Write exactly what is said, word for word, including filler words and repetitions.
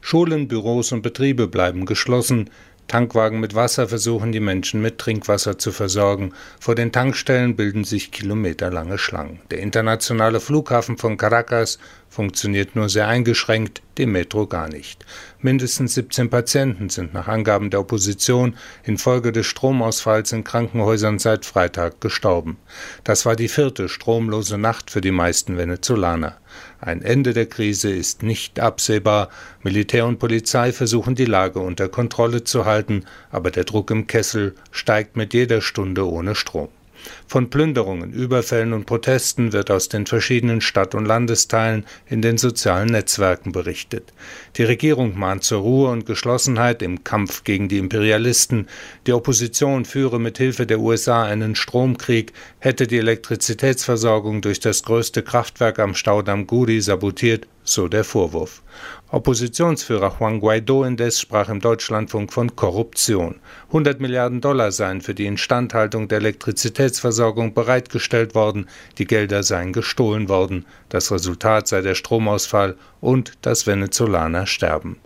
Schulen, Büros und Betriebe bleiben geschlossen. Tankwagen mit Wasser versuchen die Menschen mit Trinkwasser zu versorgen. Vor den Tankstellen bilden sich kilometerlange Schlangen. Der internationale Flughafen von Caracas funktioniert nur sehr eingeschränkt, die Metro gar nicht. Mindestens siebzehn Patienten sind nach Angaben der Opposition infolge des Stromausfalls in Krankenhäusern seit Freitag gestorben. Das war die vierte stromlose Nacht für die meisten Venezolaner. Ein Ende der Krise ist nicht absehbar. Militär und Polizei versuchen die Lage unter Kontrolle zu halten, aber der Druck im Kessel steigt mit jeder Stunde ohne Strom. Von Plünderungen, Überfällen und Protesten wird aus den verschiedenen Stadt- und Landesteilen in den sozialen Netzwerken berichtet. Die Regierung mahnt zur Ruhe und Geschlossenheit im Kampf gegen die Imperialisten. Die Opposition führe mit Hilfe der U S A einen Stromkrieg, hätte die Elektrizitätsversorgung durch das größte Kraftwerk am Staudamm Guri sabotiert, so der Vorwurf. Oppositionsführer Juan Guaidó indes sprach im Deutschlandfunk von Korruption. hundert Milliarden Dollar seien für die Instandhaltung der Elektrizitätsversorgung bereitgestellt worden, die Gelder seien gestohlen worden. Das Resultat sei der Stromausfall und dass Venezolaner sterben.